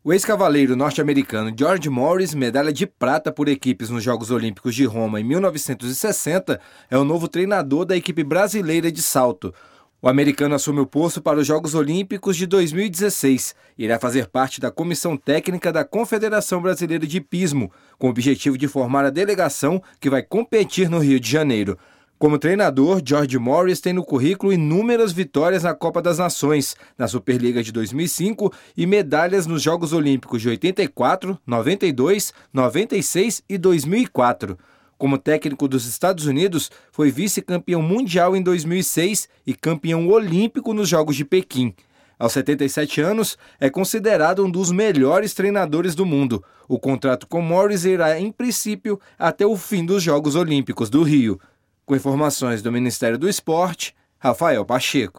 O ex-cavaleiro norte-americano George Morris, medalha de prata por equipes nos Jogos Olímpicos de Roma em 1960, é o novo treinador da equipe brasileira de salto. O americano assume o posto para os Jogos Olímpicos de 2016 e irá fazer parte da comissão técnica da Confederação Brasileira de Hipismo, com o objetivo de formar a delegação que vai competir no Rio de Janeiro. Como treinador, George Morris tem no currículo inúmeras vitórias na Copa das Nações, na Superliga de 2005 e medalhas nos Jogos Olímpicos de 84, 92, 96 e 2004. Como técnico dos Estados Unidos, foi vice-campeão mundial em 2006 e campeão olímpico nos Jogos de Pequim. Aos 77 anos, é considerado um dos melhores treinadores do mundo. O contrato com Morris irá, em princípio, até o fim dos Jogos Olímpicos do Rio. Com informações do Ministério do Esporte, Rafael Pacheco.